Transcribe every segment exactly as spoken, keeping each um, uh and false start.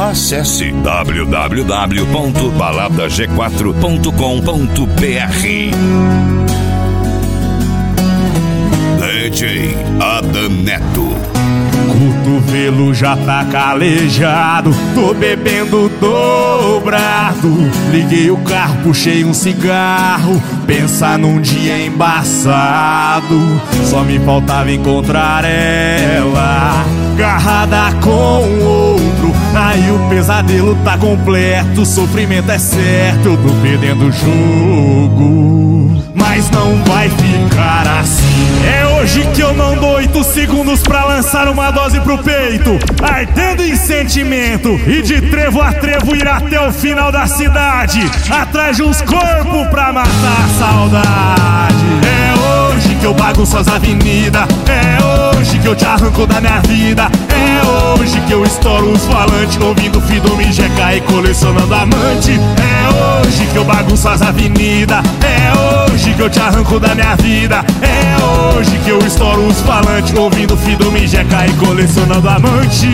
Acesse w w w ponto balada g quatro ponto com ponto b r. D J Adam Neto. Cotovelo já tá calejado, tô bebendo dobrado. Liguei o carro, puxei um cigarro, pensar num dia embaçado. Só me faltava encontrar ela, agarrada com outro. Aí o pesadelo tá completo, o sofrimento é certo. Eu tô perdendo o jogo, mas não vai ficar assim. É hoje que eu não dou oito segundos pra lançar uma dose pro peito, ardendo em sentimento, e de trevo a trevo ir até o final da cidade, atrás de uns corpos pra matar a saudade. É hoje que eu bagunço as avenidas, é hoje que eu te arranco da minha vida, é hoje que eu estouro os falantes, ouvindo Fido-me, Jeca e colecionando amante. É hoje que eu bagunço as avenidas, é hoje que eu te arranco da minha vida, é hoje que eu estouro os falantes, ouvindo Fido-me, Jeca e colecionando amante.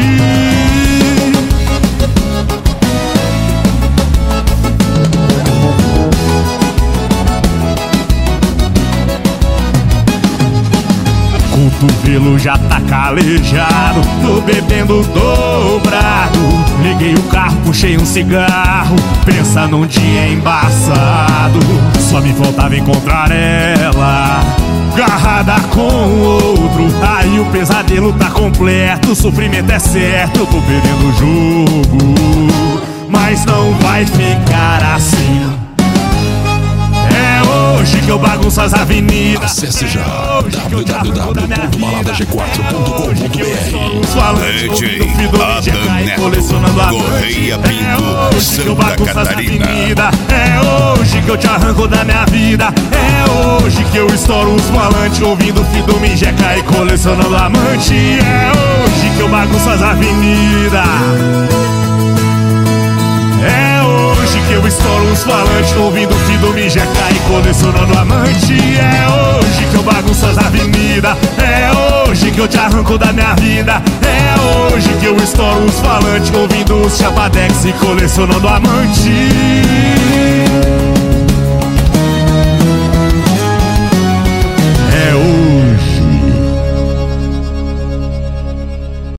Cotovelo já tá calejado, tô bebendo dobrado. Liguei o carro, puxei um cigarro, pensa num dia embaçado. Só me faltava encontrar ela, agarrada com outro. Aí o pesadelo tá completo, o sofrimento é certo. Eu tô perdendo o jogo, mas não vai ficar assim. Hoje que eu bagunço as avenidas. Acesse já w w w ponto balada g quatro ponto com ponto b r. D J Adam Neto, Correia Pinto, Santa Catarina. É hoje que eu te arranco da minha vida, é hoje que eu estouro os falantes, ouvindo Fido-me, Jeca e colecionando amante. É hoje que eu bagunço as avenidas, é hoje que eu estouro os falantes, ouvindo Fido-me, Jeca e colecionando amante. É hoje que eu bagunço as avenidas, é hoje que eu te arranco da minha vida, é hoje que eu estouro os falantes, ouvindo os chapadex e colecionando amante.